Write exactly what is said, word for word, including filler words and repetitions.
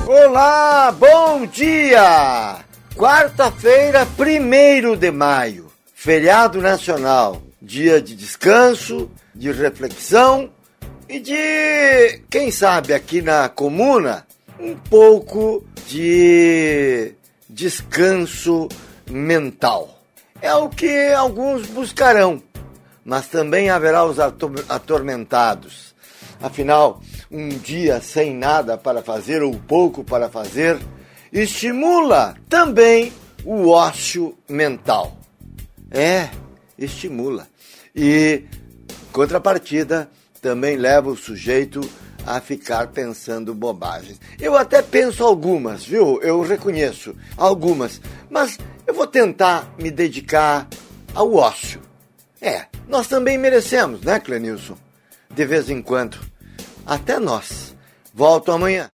Olá, bom dia! Quarta-feira, primeiro de maio, feriado nacional, dia de descanso, de reflexão e de, quem sabe aqui na comuna, um pouco de descanso mental. É o que alguns buscarão, mas também haverá os atormentados. Afinal, um dia sem nada para fazer ou pouco para fazer estimula também o ócio mental. É, estimula. E, em contrapartida, também leva o sujeito a ficar pensando bobagens. Eu até penso algumas, viu? Eu reconheço algumas, mas eu vou tentar me dedicar ao ócio. É, nós também merecemos, né, Clenilson? De vez em quando. Até nós. Volto amanhã.